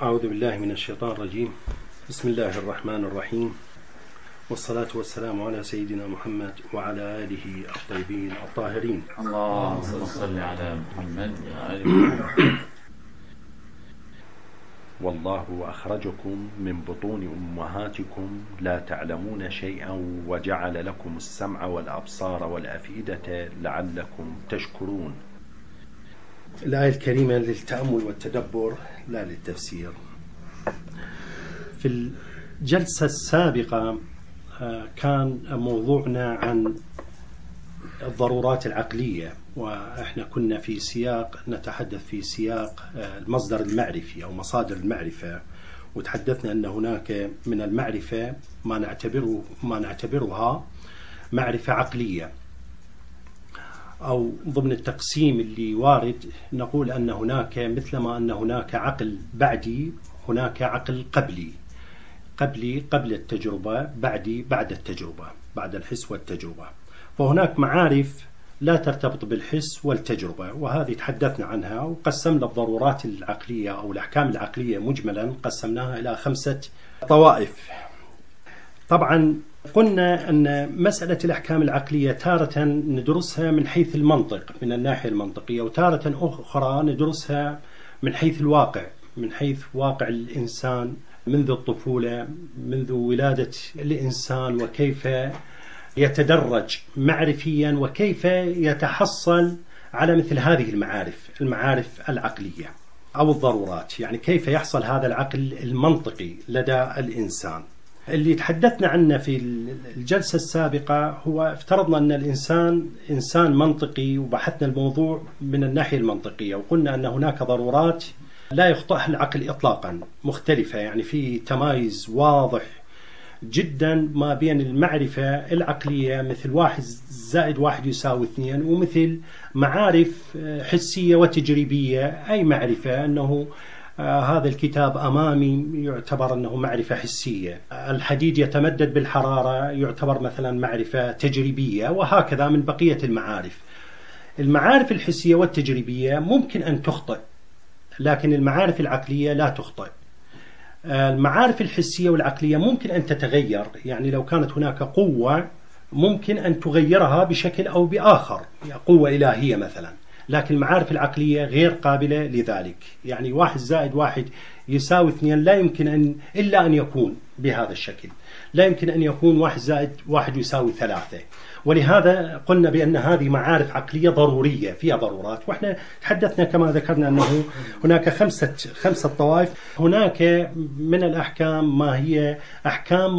أعوذ بالله من الشيطان الرجيم. بسم الله الرحمن الرحيم، والصلاة والسلام على سيدنا محمد وعلى آله الطيبين الطاهرين. اللهم صل على محمد وآل محمد. والله أخرجكم من بطون أمهاتكم لا تعلمون شيئا وجعل لكم السمع والأبصار والأفئدة لعلكم تشكرون. الآية الكريمة للتأمل والتدبر لا للتفسير. في الجلسة السابقة كان موضوعنا عن الضرورات العقلية، وإحنا كنا في سياق نتحدث في سياق المصدر المعرفي أو مصادر المعرفة، وتحدثنا أن هناك من المعرفة ما نعتبرها معرفة عقلية، أو ضمن التقسيم اللي وارد نقول أن هناك مثلما أن هناك عقل بعدي هناك عقل قبلي قبل التجربة، بعدي بعد التجربة، بعد الحس والتجربة. فهناك معارف لا ترتبط بالحس والتجربة، وهذه تحدثنا عنها وقسمنا الضرورات العقلية أو الأحكام العقلية مجملا قسمناها إلى 5 طوائف. طبعا قلنا أن مسألة الأحكام العقلية تارة ندرسها من حيث المنطق من الناحية المنطقية، وتارة أخرى ندرسها من حيث الواقع، من حيث واقع الإنسان منذ الطفولة، منذ ولادة الإنسان، وكيف يتدرج معرفيا وكيف يتحصل على مثل هذه المعارف العقلية أو الضرورات، يعني كيف يحصل هذا العقل المنطقي لدى الإنسان. اللي تحدثنا عنه في الجلسة السابقة هو افترضنا أن الإنسان إنسان منطقي، وبحثنا الموضوع من الناحية المنطقية، وقلنا أن هناك ضرورات لا يخطئها العقل إطلاقا مختلفة، يعني في تمايز واضح جدا ما بين المعرفة العقلية مثل 1+1=2، ومثل معارف حسية وتجريبية. أي معرفة أنه هذا الكتاب أمامي يعتبر أنه معرفة حسية، الحديد يتمدد بالحرارة يعتبر مثلا معرفة تجريبية، وهكذا من بقية المعارف الحسية والتجريبية ممكن أن تخطئ، لكن المعارف العقلية لا تخطئ. المعارف الحسية والعقلية ممكن أن تتغير، يعني لو كانت هناك قوة ممكن أن تغيرها بشكل أو بآخر، قوة إلهية مثلا، لكن المعارف العقلية غير قابلة لذلك. يعني 1+1=2 لا يمكن إلا أن يكون بهذا الشكل، لا يمكن أن يكون 1+1=3. ولهذا قلنا بأن هذه معارف عقلية ضرورية فيها ضرورات. وإحنا تحدثنا كما ذكرنا أنه هناك 5 طوائف. هناك من الأحكام ما هي أحكام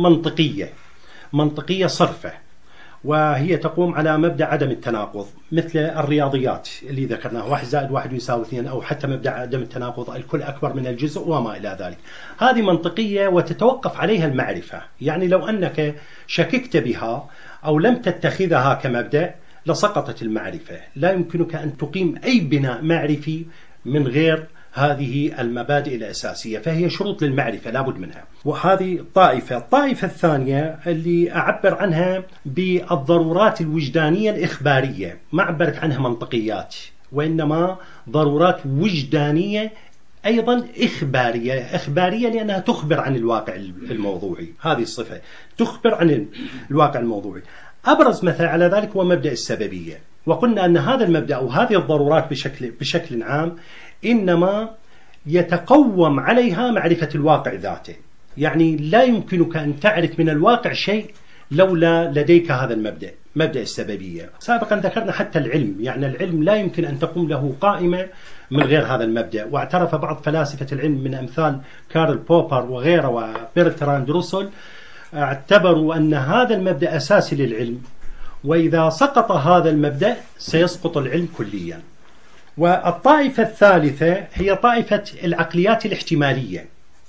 منطقية صرفة، وهي تقوم على مبدأ عدم التناقض، مثل الرياضيات اللي ذكرناه 1+1=2، أو حتى مبدأ عدم التناقض الكل أكبر من الجزء وما إلى ذلك. هذه منطقية وتتوقف عليها المعرفة، يعني لو أنك شككت بها أو لم تتخذها كمبدأ لسقطت المعرفة. لا يمكنك أن تقيم أي بناء معرفي من غير هذه المبادئ الأساسية، فهي شروط للمعرفة لابد منها. وهذه الطائفة الثانية اللي أعبر عنها بالضرورات الوجدانية الإخبارية، ما عبرت عنها منطقيات، وإنما ضرورات وجدانية أيضا إخبارية لأنها تخبر عن الواقع الموضوعي. هذه الصفة تخبر عن الواقع الموضوعي. أبرز مثال على ذلك هو مبدأ السببية، وقلنا أن هذا المبدأ وهذه الضرورات بشكل عام إنما يتقوم عليها معرفة الواقع ذاته، يعني لا يمكنك أن تعرف من الواقع شيء لولا لديك هذا مبدأ السببية. سابقا ذكرنا حتى العلم، يعني العلم لا يمكن أن تقوم له قائمة من غير هذا المبدأ. واعترف بعض فلاسفة العلم من أمثال كارل بوبر وغيره وبرتراند روسل اعتبروا أن هذا المبدأ أساسي للعلم، وإذا سقط هذا المبدأ سيسقط العلم كليا. والطائفة الثالثة هي طائفة العقليات الاحتمالية.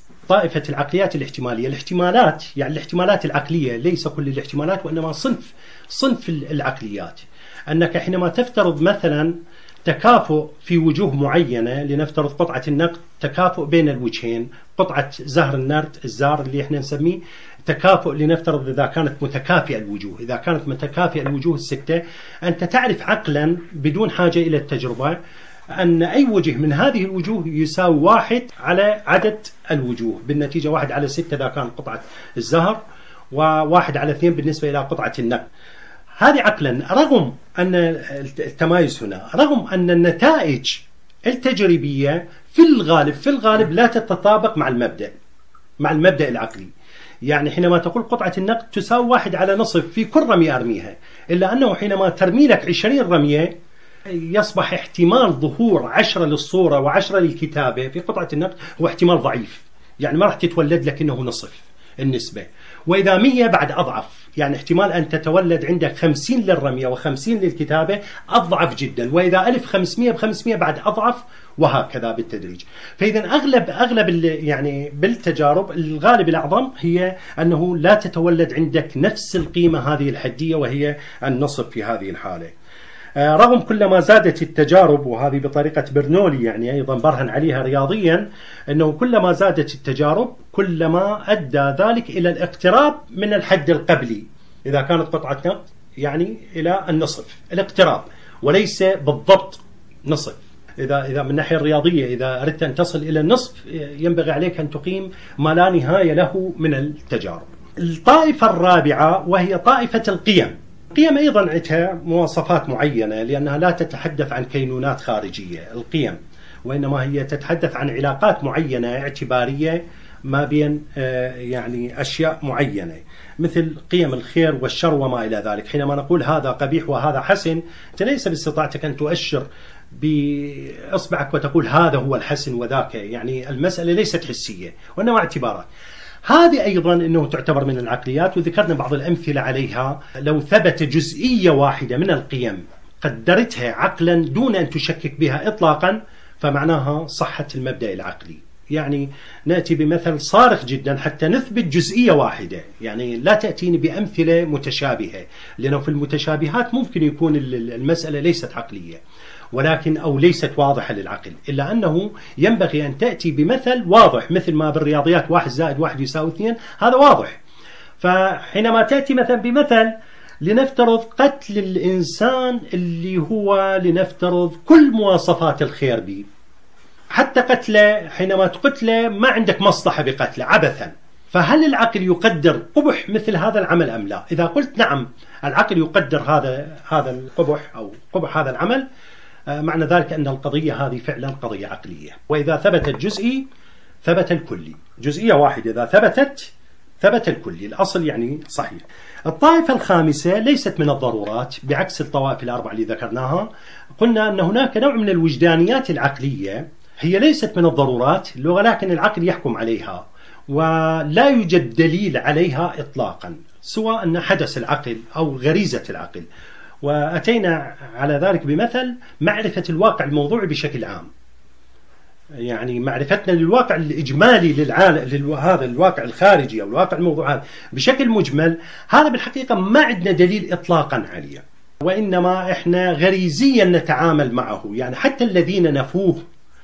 الاحتمالات يعني الاحتمالات العقلية، ليس كل الاحتمالات وإنما صنف العقليات. أنك حينما تفترض مثلا تكافؤ في وجوه معينة، لنفترض قطعة النقد تكافؤ بين الوجهين، قطعة زهر النرد الزار اللي احنا نسميه تكافؤ، لنفترض إذا كانت متكافئة الوجوه، إذا كانت متكافئة الوجوه الستة، أنت تعرف عقلا بدون حاجة إلى التجربة أن أي وجه من هذه الوجوه يساوي 1 على عدد الوجوه، بالنتيجة 1 على 6 إذا كان قطعة الزهر، و1 على 2 بالنسبة إلى قطعة النقد. هذه عقلا، رغم أن التمايز هنا، رغم أن النتائج التجريبية في الغالب لا تتطابق مع المبدأ العقلي. يعني حينما تقول قطعة النقد تساوي 1 على نصف في كل رمية أرميها، إلا أنه حينما ترمي لك 20 رمية يصبح احتمال ظهور 10 للصورة و10 للكتابة في قطعة النقد هو احتمال ضعيف، يعني ما راح تتولد لك إنه نصف النسبة. وإذا 100 بعد أضعف، يعني احتمال أن تتولد عندك 50 للرمية و50 للكتابة أضعف جدا، وإذا 1500 ب500 بعد أضعف، وهكذا بالتدريج. فإذا أغلب يعني بالتجارب الغالب الأعظم هي أنه لا تتولد عندك نفس القيمة هذه الحدية وهي النصف في هذه الحالة. رغم كلما زادت التجارب، وهذه بطريقة برنولي يعني أيضا برهن عليها رياضيا، أنه كلما زادت التجارب كلما أدى ذلك إلى الاقتراب من الحد القبلي. إذا كانت قطعة نقد يعني إلى النصف، الاقتراب، وليس بالضبط نصف. إذا من الناحية الرياضية إذا أردت أن تصل إلى النصف ينبغي عليك أن تقيم ما لا نهاية له من التجارب. الطائفة الرابعة وهي طائفة القيم. القيم أيضا عندها مواصفات معينة، لأنها لا تتحدث عن كينونات خارجية القيم، وإنما هي تتحدث عن علاقات معينة اعتبارية ما بين يعني أشياء معينة، مثل قيم الخير والشر وما إلى ذلك. حينما نقول هذا قبيح وهذا حسن، أنت ليس باستطاعتك أن تؤشر بإصبعك وتقول هذا هو الحسن وذاك، يعني المسألة ليست حسية وإنما اعتبارات. هذه أيضا أنه تعتبر من العقليات، وذكرنا بعض الأمثلة عليها. لو ثبت جزئية واحدة من القيم قدرتها عقلا دون أن تشكك بها إطلاقا، فمعناها صحة المبدأ العقلي. يعني نأتي بمثل صارخ جدا حتى نثبت جزئية واحدة، يعني لا تأتيني بأمثلة متشابهة، لأنه في المتشابهات ممكن يكون المسألة ليست عقلية ولكن أو ليست واضحة للعقل، إلا أنه ينبغي أن تأتي بمثل واضح، مثل ما بالرياضيات 1 زائد 1 يساوي 2، هذا واضح. فحينما تأتي مثلا بمثل لنفترض قتل الإنسان اللي هو لنفترض كل مواصفات الخير به، حتى قتله حينما تقتله ما عندك مصلحة بقتله عبثا، فهل العقل يقدر قبح مثل هذا العمل أم لا؟ إذا قلت نعم العقل يقدر هذا القبح أو قبح هذا العمل، معنى ذلك أن القضية هذه فعلا قضية عقلية. وإذا ثبت الجزئي ثبت الكلي، جزئية واحدة إذا ثبت الكلي، الأصل يعني صحيح. الطائفة الخامسة ليست من الضرورات، بعكس الطوائف الأربع اللي ذكرناها. قلنا أن هناك نوع من الوجدانيات العقلية هي ليست من الضرورات ولكن العقل يحكم عليها ولا يوجد دليل عليها إطلاقا، سواء أن حدث العقل أو غريزة العقل. وأتينا على ذلك بمثل معرفة الواقع الموضوعي بشكل عام، يعني معرفتنا للواقع الإجمالي للعالم، هذا الواقع الخارجي أو الواقع الموضوعي بشكل مجمل، هذا بالحقيقة ما عندنا دليل إطلاقا عليه، وإنما إحنا غريزيا نتعامل معه. يعني حتى الذين نفوه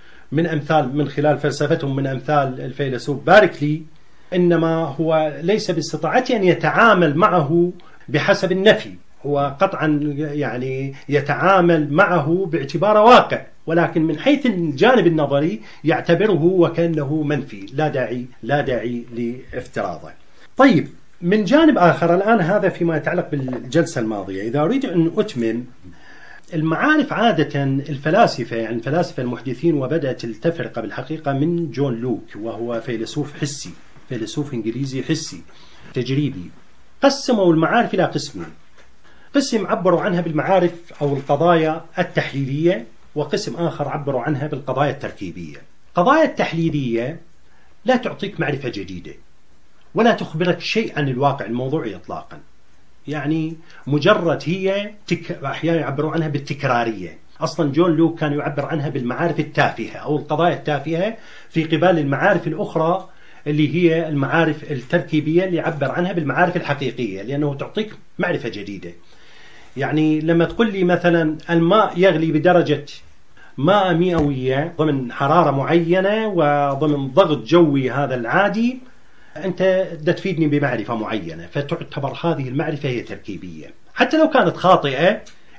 من خلال فلسفتهم من أمثال الفيلسوف باركلي، إنما هو ليس باستطاعته أن يتعامل معه بحسب النفي، هو قطعا يعني يتعامل معه باعتباره واقع، ولكن من حيث الجانب النظري يعتبره وكأنه منفي، لا داعي لافتراضه. طيب، من جانب آخر الآن هذا فيما يتعلق بالجلسة الماضية، إذا أريد أن أتمم المعارف عادة الفلاسفة، يعني الفلاسفة المحدثين، وبدأت التفرقة بالحقيقة من جون لوك، وهو فيلسوف حسي، فيلسوف إنجليزي حسي تجريبي. قسموا المعارف إلى قسمين، قسم عبروا عنها بالمعارف أو القضايا التحليلية، وقسم آخر عبروا عنها بالقضايا التركيبية. القضايا التحليلية لا تعطيك معرفة جديدة ولا تخبرك شيء عن الواقع الموضوعي إطلاقا، يعني مجرد هي أحيانا يعبروا عنها بالتكرارية. أصلا جون لوك كان يعبر عنها بالمعارف التافهة أو القضايا التافهة في قبال المعارف الأخرى اللي هي المعارف التركيبية اللي يعبر عنها بالمعارف الحقيقية، لأنه تعطيك معرفة جديدة. يعني لما تقول لي مثلا الماء يغلي بدرجة ماء مئوية ضمن حرارة معينة وضمن ضغط جوي هذا العادي، أنت تفيدني بمعرفة معينة، فتعتبر هذه المعرفة هي تركيبية، حتى لو كانت خاطئة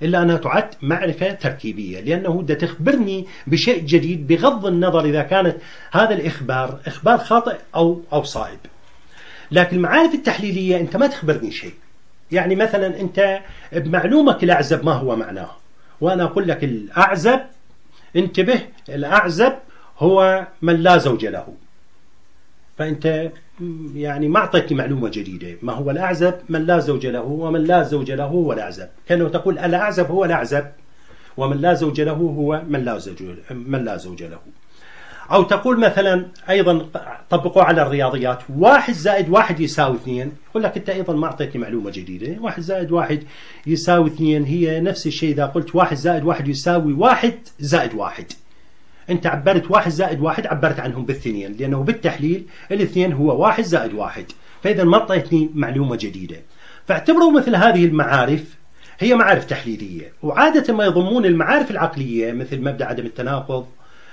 إلا أنها تعد معرفة تركيبية، لأنه بدها تخبرني بشيء جديد بغض النظر إذا كانت هذا الإخبار إخبار خاطئ أو صائب. لكن المعارف التحليلية أنت ما تخبرني شيء. يعني مثلا أنت بمعلومك الأعزب ما هو معناه، وأنا أقول لك الأعزب، انتبه، الأعزب هو من لا زوج له، فأنت يعني ما أعطيتني معلومة جديدة. ما هو الأعزب؟ من لا زوج له، ومن لا زوج له هو الأعزب. كأنه تقول الأعزب هو الأعزب، ومن لا زوج له هو من لا زوج له. أو تقول مثلا أيضا طبقوا على الرياضيات، 1 زائد 1 يساوي 2. يقول لك أنت أيضا ما أعطيتني معلومة جديدة. 1 زائد 1 يساوي 2 هي نفس الشيء إذا قلت 1 زائد 1 يساوي 1 زائد 1. أنت عبرت 1 زائد 1 عبرت عنهم بالاثنين، لأنه بالتحليل الاثنين هو 1 زائد 1. فإذا ما أعطيتني معلومة جديدة. فاعتبروا مثل هذه المعارف هي معارف تحليلية. وعادة ما يضمون المعارف العقلية مثل مبدأ عدم التناقض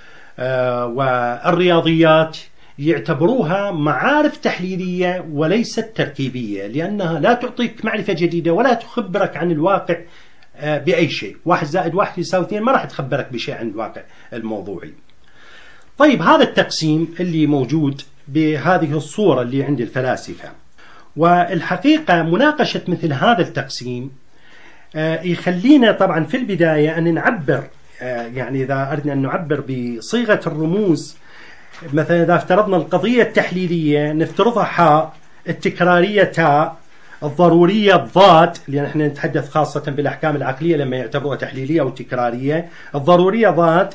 والرياضيات يعتبروها معارف تحليلية وليست تركيبية، لأنها لا تعطيك معرفة جديدة ولا تخبرك عن الواقع بأي شيء. 1 زائد 1 يساوي 2 ما راح تخبرك بشيء عن الواقع الموضوعي. طيب هذا التقسيم اللي موجود بهذه الصورة اللي عند الفلاسفة، والحقيقة مناقشة مثل هذا التقسيم يخلينا طبعا في البداية أن نعبر، يعني إذا أردنا أن نعبر بصيغة الرموز، مثلا إذا افترضنا القضية التحليلية نفترضها حاء، التكرارية تاء، الضرورية ضاد، لأن احنا نتحدث خاصة بالأحكام العقلية لما يعتبروها تحليلية أو تكرارية، الضرورية ضاد،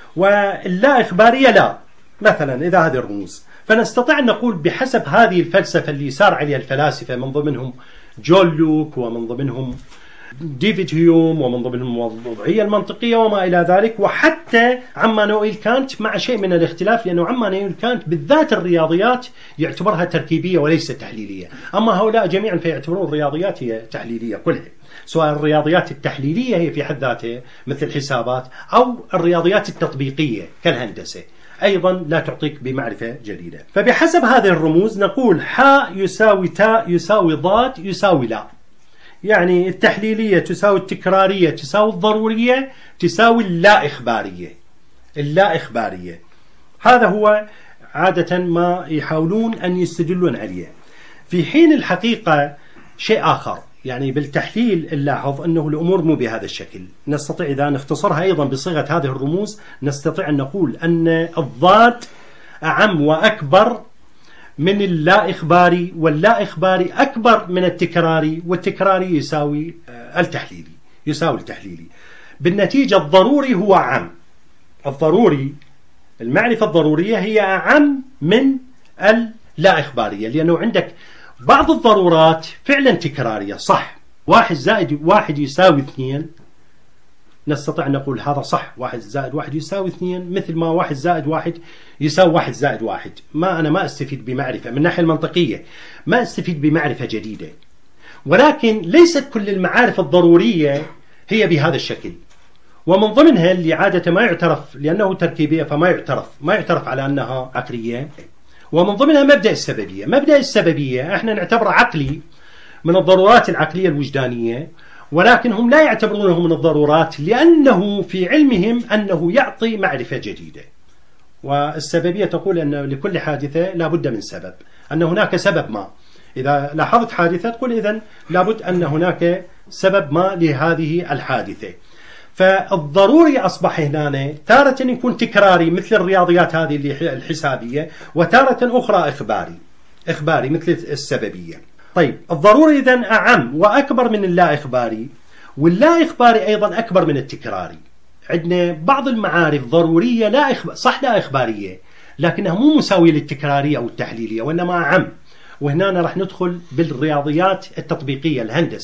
واللا إخبارية لا، مثلا إذا هذه الرموز. فنستطيع أن نقول بحسب هذه الفلسفة اللي صار عليها الفلاسفة، من ضمنهم جون لوك، ومن ضمنهم ديفيد هيوم، ومن ضمنهم الوضعية المنطقية وما إلى ذلك، وحتى عمانويل كانت مع شيء من الاختلاف، لأنه عمانويل كانت بالذات الرياضيات يعتبرها تركيبية وليس تحليلية، أما هؤلاء جميعا فيعتبرون الرياضيات هي تحليلية كلها، سواء الرياضيات التحليلية هي في حد ذاتها مثل الحسابات، أو الرياضيات التطبيقية كالهندسة أيضا لا تعطيك بمعرفة جديدة. فبحسب هذه الرموز نقول حاء يساوي تاء يساوي ضاد يساوي لا، يعني التحليلية تساوي التكرارية تساوي الضرورية تساوي اللا إخبارية. اللا إخبارية هذا هو عادة ما يحاولون أن يستدلون عليه، في حين الحقيقة شيء آخر. يعني بالتحليل نلاحظ أنه الأمور مو بهذا الشكل. نستطيع إذا نختصرها أيضا بصيغة هذه الرموز نستطيع أن نقول أن الضاد أعم وأكبر من اللا إخباري، واللا إخباري أكبر من التكراري، والتكراري يساوي التحليلي، يساوي التحليلي. بالنتيجة الضروري هو أعم، الضروري المعرفة الضرورية هي أعم من اللا إخبارية، لأنه عندك بعض الضرورات فعلا تكرارية صح. 1 زائد 1 يساوي 2، نستطيع أن نقول هذا صح، 1 زائد 1 يساوي 2، مثل ما 1 زائد 1 يساوي 1 زائد 1. أنا ما أستفيد بمعرفة من الناحية المنطقية، ما أستفيد بمعرفة جديدة. ولكن ليست كل المعارف الضرورية هي بهذا الشكل، ومن ضمنها اللي عادة ما يعترف لأنه تركيبية فما يعترف على أنها عقلية، ومن ضمنها مبدأ السببية. مبدأ السببية احنا نعتبره عقلي من الضرورات العقلية الوجدانية، ولكن هم لا يعتبرونه من الضرورات لأنه في علمهم أنه يعطي معرفة جديدة. والسببية تقول أن لكل حادثة لابد من سبب، أن هناك سبب ما. إذا لاحظت حادثة تقول إذن لابد أن هناك سبب ما لهذه الحادثة. فالضروري أصبح هنا تارة يكون تكراري مثل الرياضيات هذه اللي الحسابية، وتارة أخرى إخباري مثل السببية. طيب الضروري إذن أعم وأكبر من اللا إخباري، واللا إخباري أيضا أكبر من التكراري. عندنا بعض المعارف ضرورية لا إخبارية، لكنها مو مساوية للتكرارية أو التحليلية، وإنما أعم. وهنا راح ندخل بالرياضيات التطبيقية،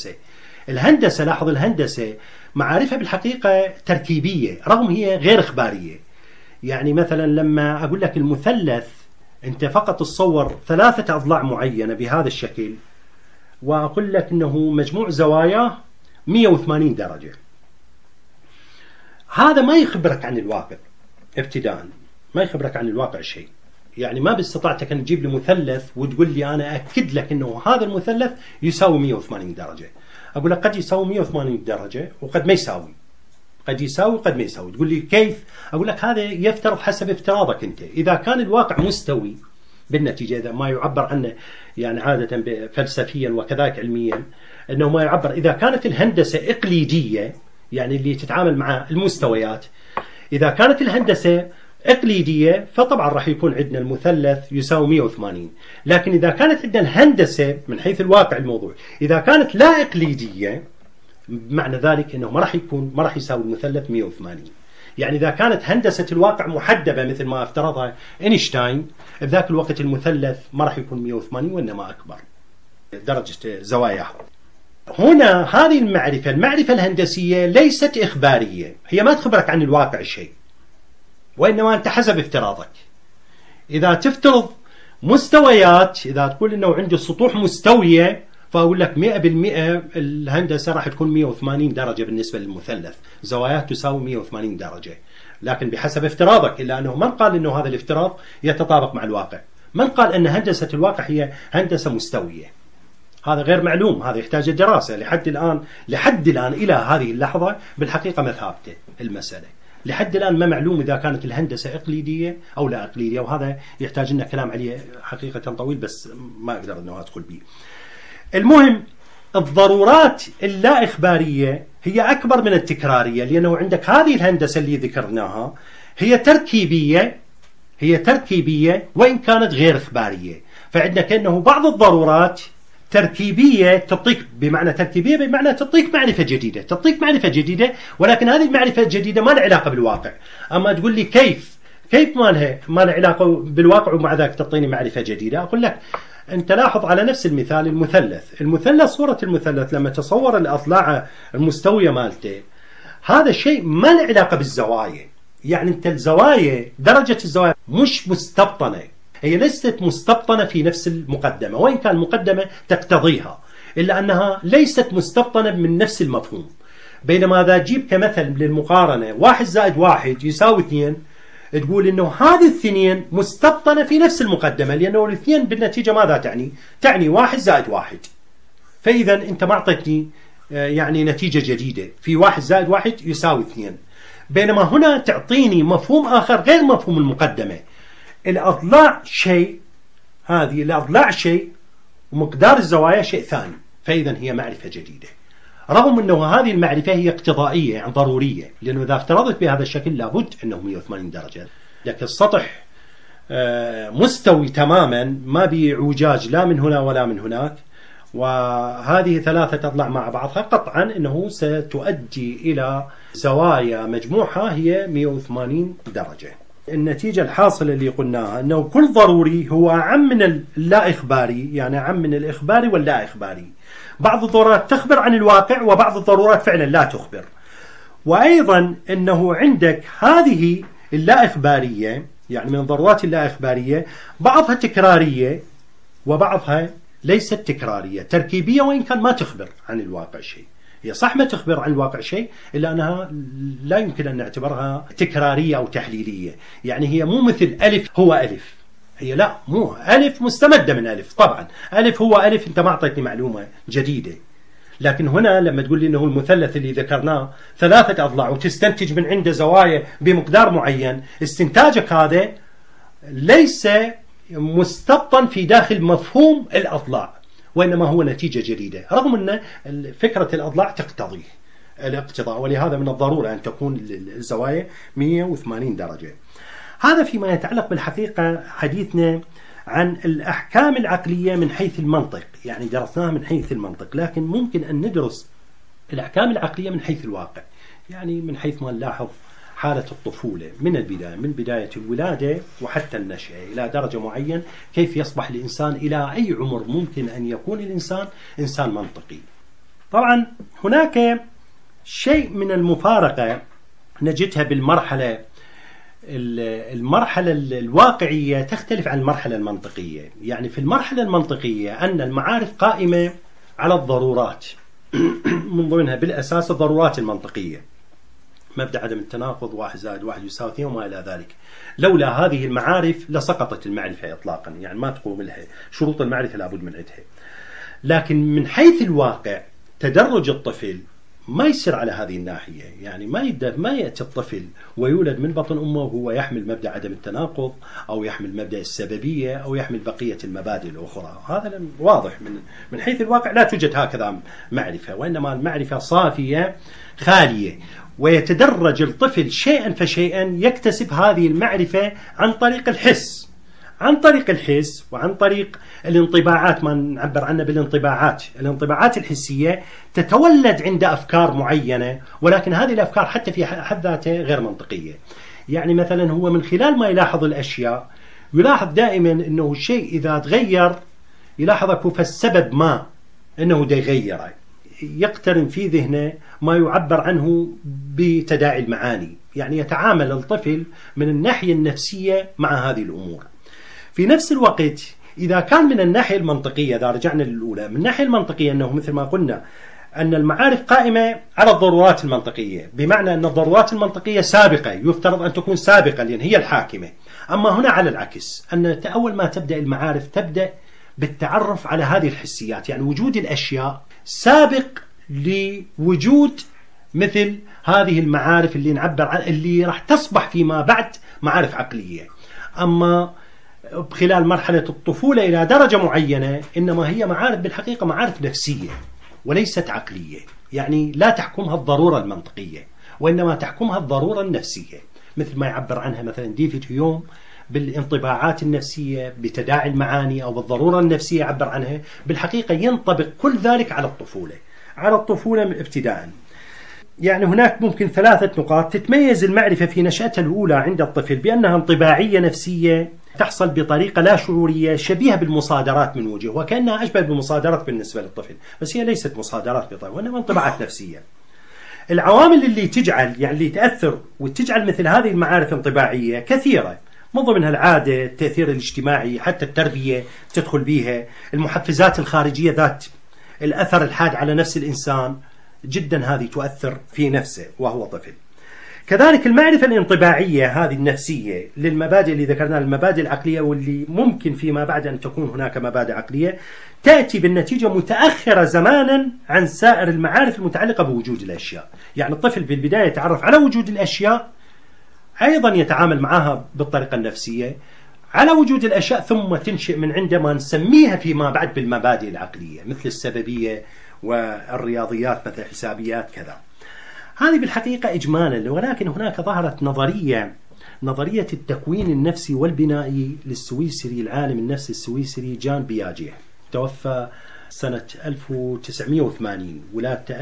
الهندسة. لاحظ الهندسة معارفها بالحقيقة تركيبية رغم هي غير إخبارية. يعني مثلا لما أقول لك المثلث أنت فقط تصور 3 أضلاع معينة بهذا الشكل، وأقول لك أنه مجموع زواياه 180 درجة، هذا ما يخبرك عن الواقع ابتداء، ما يخبرك عن الواقع شيء. يعني ما باستطاعتك أن تجيب لي مثلث وتقول لي أنا أكد لك أنه هذا المثلث يساوي 180 درجة. أقول لك قد يساوي 180 درجة وقد ما يساوي، قد يساوي وقد ما يساوي. تقول لي كيف؟ أقول لك هذا يفترض حسب افتراضك أنت. إذا كان الواقع مستوي بالنتيجة، إذا ما يعبر عنه يعني عادة فلسفيا وكذلك علميا، أنه ما يعبر إذا كانت الهندسة إقليدية، يعني اللي تتعامل مع المستويات، إذا كانت الهندسة إقليدية فطبعا راح يكون عندنا المثلث يساوي 180. لكن إذا كانت عندنا الهندسة من حيث الواقع الموضوع إذا كانت لا إقليدية، معنى ذلك أنه ما راح يساوي المثلث 180. يعني إذا كانت هندسة الواقع محدبة مثل ما افترضها إينشتاين، بذاك الوقت المثلث ما راح يكون 180 وإنما أكبر درجة زواياه. هنا هذه المعرفة الهندسية ليست إخبارية، هي ما تخبرك عن الواقع شيء، وإنما أنت حسب افتراضك. إذا تفترض مستويات، إذا تقول إنه عنده سطوح مستوية، فأقول لك 100% الهندسة راح تكون 180 درجة بالنسبة للمثلث، زوايات تساوي 180 درجة، لكن بحسب افتراضك. إلا أنه من قال إنه هذا الافتراض يتطابق مع الواقع؟ من قال أن هندسة الواقع هي هندسة مستوية؟ هذا غير معلوم، هذا يحتاج دراسة. لحد الآن إلى هذه اللحظة بالحقيقة ما ثابتة المسألة. لحد الآن ما معلوم إذا كانت الهندسة إقليدية أو لا إقليدية، وهذا يحتاج لنا كلام عليه حقيقة طويل، بس ما أقدر أنه أدخل به. المهم، الضرورات اللا إخبارية هي أكبر من التكرارية، لأنه عندك هذه الهندسة اللي ذكرناها هي تركيبية وإن كانت غير إخبارية. فعندنا كأنه بعض الضرورات تركيبية تعطيك، بمعنى تركيبية بمعنى تعطيك معرفة جديدة، ولكن هذه المعرفة الجديدة ما لها علاقة بالواقع. أما تقول لي كيف ما لها علاقة بالواقع ومع ذلك تعطيني معرفة جديدة؟ أقول لك أنت لاحظ على نفس المثال المثلث، صورة المثلث لما تصور الأضلاع المستوية مالته، هذا الشيء ما له علاقة بالزوايا. يعني أنت الزوايا، درجة الزوايا مش مستبطنة، هي ليست مستبطنة في نفس المقدمة، وإن كان المقدمة تقتضيها، إلا أنها ليست مستبطنة من نفس المفهوم. بينما إذا تجيب كمثل للمقارنة 1 زائد 1 يساوي 2، تقول إنه هذه الاثنين مستبطنة في نفس المقدمة، لأنه الاثنين بالنتيجة ماذا تعني 1 زائد 1. فإذا أنت ما أعطيتني يعني نتيجة جديدة في 1 زائد 1 يساوي 2. بينما هنا تعطيني مفهوم آخر غير مفهوم المقدمة. الأضلاع شيء ومقدار الزوايا شيء ثاني، فإذا هي معرفة جديدة، رغم أنه هذه المعرفة هي اقتضائية يعني ضرورية، لأنه إذا افترضت بهذا الشكل لابد أنه 180 درجة. لكن السطح مستوي تماما، ما بيعوجاج لا من هنا ولا من هناك، وهذه 3 أضلاع مع بعضها قطعا أنه ستؤدي إلى زوايا مجموعة هي 180 درجة. النتيجة الحاصلة اللي قلناها أنه كل ضروري هو أعم من اللا إخباري، يعني أعم من الإخباري واللا إخباري. بعض الضرورات تخبر عن الواقع وبعض الضرورات فعلا لا تخبر. وأيضا أنه عندك هذه اللا إخبارية، يعني من الضرورات اللا إخبارية بعضها تكرارية وبعضها ليست تكرارية، تركيبية، وإن كان ما تخبر عن الواقع شيء. هي صح ما تخبر عن الواقع شيء، إلا أنها لا يمكن أن نعتبرها تكرارية أو تحليلية. يعني هي مو مثل ألف هو ألف، هي لا، مو ألف مستمدة من ألف. طبعا ألف هو ألف، أنت ما أعطيتني معلومة جديدة. لكن هنا لما تقول لي أنه المثلث اللي ذكرناه 3 أضلاع وتستنتج من عنده زوايا بمقدار معين، استنتاجك هذا ليس مستبطن في داخل مفهوم الأضلاع، وإنما هو نتيجة جديدة، رغم أن فكرة الأضلاع تقتضي الاقتضاء، ولهذا من الضرورة أن تكون الزوايا 180 درجة. هذا فيما يتعلق بالحقيقة حديثنا عن الأحكام العقلية من حيث المنطق، يعني درسناها من حيث المنطق، لكن ممكن أن ندرس الأحكام العقلية من حيث الواقع، يعني من حيث ما نلاحظ حالة الطفولة من البداية، من بداية الولادة وحتى النشأة إلى درجة معينة، كيف يصبح الإنسان، إلى أي عمر ممكن أن يكون الإنسان إنسان منطقي. طبعا هناك شيء من المفارقة نجدها بالمرحلة الواقعية تختلف عن المرحلة المنطقية. يعني في المرحلة المنطقية أن المعارف قائمة على الضرورات من ضمنها بالأساس الضرورات المنطقية، مبدأ عدم التناقض، 1 زائد 1 يساوي 2 وما إلى ذلك. لولا هذه المعارف لسقطت المعرفة إطلاقا، يعني ما تقوم لها شروط المعرفة لابد من عندها. لكن من حيث الواقع تدرج الطفل ما يصير على هذه الناحية. يعني ما يأتي الطفل ويولد من بطن أمه وهو يحمل مبدأ عدم التناقض أو يحمل مبدأ السببية أو يحمل بقية المبادئ الأخرى. هذا واضح من حيث الواقع لا توجد هكذا معرفة، وإنما المعرفة صافية خالية، ويتدرج الطفل شيئا فشيئا يكتسب هذه المعرفة عن طريق الحس، وعن طريق الانطباعات، ما نعبر عنها الانطباعات الحسية تتولد عند أفكار معينة، ولكن هذه الأفكار حتى في حد ذاتها غير منطقية. يعني مثلا هو من خلال ما يلاحظ الأشياء يلاحظ دائما أنه الشيء إذا تغير يلاحظ فالسبب ما أنه دا يغيره، يقترن في ذهنه ما يعبر عنه بتداعي المعاني. يعني يتعامل الطفل من الناحية النفسية مع هذه الأمور. في نفس الوقت إذا كان من الناحية المنطقية، إذا رجعنا للأولى من الناحية المنطقية، أنه مثل ما قلنا أن المعارف قائمة على الضرورات المنطقية، بمعنى أن الضرورات المنطقية سابقة، يفترض أن تكون سابقة لأن هي الحاكمة. أما هنا على العكس، أن أول ما تبدأ المعارف تبدأ بالتعرف على هذه الحسيات، يعني وجود الأشياء سابق لوجود مثل هذه المعارف اللي نعبر عن اللي راح تصبح فيما بعد معارف عقلية. أما خلال مرحلة الطفولة إلى درجة معينة إنما هي معارف بالحقيقة معارف نفسية وليست عقلية، يعني لا تحكمها الضرورة المنطقية وإنما تحكمها الضرورة النفسية، مثل ما يعبر عنها مثلا ديفيد هيوم بالانطباعات النفسية، بتداعي المعاني أو بالضرورة النفسية يعبر عنها. بالحقيقة ينطبق كل ذلك على الطفولة ابتداء. يعني هناك ممكن 3 نقاط. تتميز المعرفة في نشأتها الأولى عند الطفل بأنها انطباعية نفسية تحصل بطريقة لا شعورية شبيهة بالمصادرات من وجه، وكأنها أشبه بالمصادرات بالنسبة للطفل، بس هي ليست مصادرات بطبع وإنما انطباعات نفسية. العوامل اللي تجعل يعني اللي تأثر وتجعل مثل هذه المعارف انطباعية كثيرة، من ضمنها العادة، التأثير الاجتماعي، حتى التربية تدخل بيها، المحفزات الخارجية ذات الأثر الحاد على نفس الإنسان جدا، هذه تؤثر في نفسه وهو طفل. كذلك المعرفة الانطباعية هذه النفسية للمبادئ اللي ذكرناها، المبادئ العقلية، واللي ممكن فيما بعد أن تكون هناك مبادئ عقلية، تأتي بالنتيجة متأخرة زمانا عن سائر المعارف المتعلقة بوجود الأشياء. يعني الطفل في البداية يتعرف على وجود الأشياء، أيضا يتعامل معها بالطريقة النفسية على وجود الأشياء، ثم تنشئ من عندما نسميها فيما بعد بالمبادئ العقلية مثل السببية والرياضيات مثل الحسابيات كذا. هذه بالحقيقة إجمالا، ولكن هناك ظهرت نظرية التكوين النفسي والبنائي للسويسري العالم النفسي السويسري جان بياجيه، توفى سنة 1980، ولادته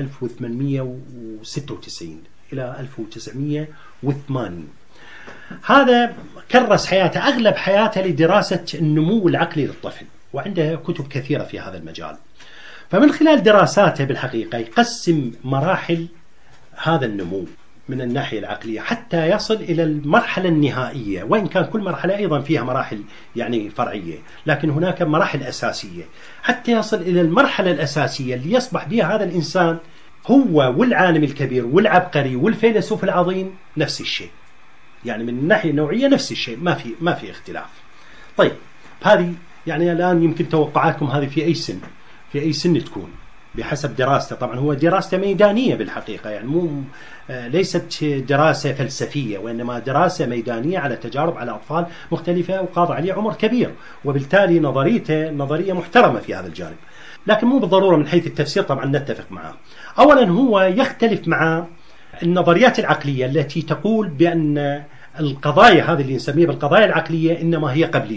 1896 إلى 1980. هذا كرس حياته، أغلب حياته لدراسة النمو العقلي للطفل، وعنده كتب كثيرة في هذا المجال. فمن خلال دراساته بالحقيقة يقسم مراحل هذا النمو من الناحية العقلية حتى يصل إلى المرحلة النهائية، وإن كان كل مرحلة أيضا فيها مراحل يعني فرعية، لكن هناك مراحل أساسية حتى يصل إلى المرحلة الأساسية اللي يصبح بها هذا الإنسان هو والعالم الكبير والعبقري والفيلسوف العظيم نفس الشيء. يعني من الناحية النوعية نفس الشيء، ما في اختلاف. طيب هذه يعني الآن يمكن توقعاتكم هذه في أي سن تكون بحسب دراسته. طبعا هو دراسته ميدانية بالحقيقة، يعني ليست دراسة فلسفية، وإنما دراسة ميدانية على تجارب على أطفال مختلفة وقاضى عليه عمر كبير، وبالتالي نظريته نظرية محترمة في هذا الجانب، لكن مو بالضرورة من حيث التفسير طبعا نتفق معه. أولا هو يختلف مع النظريات العقلية التي تقول بأن القضايا هذه اللي نسميها بالقضايا العقلية إنما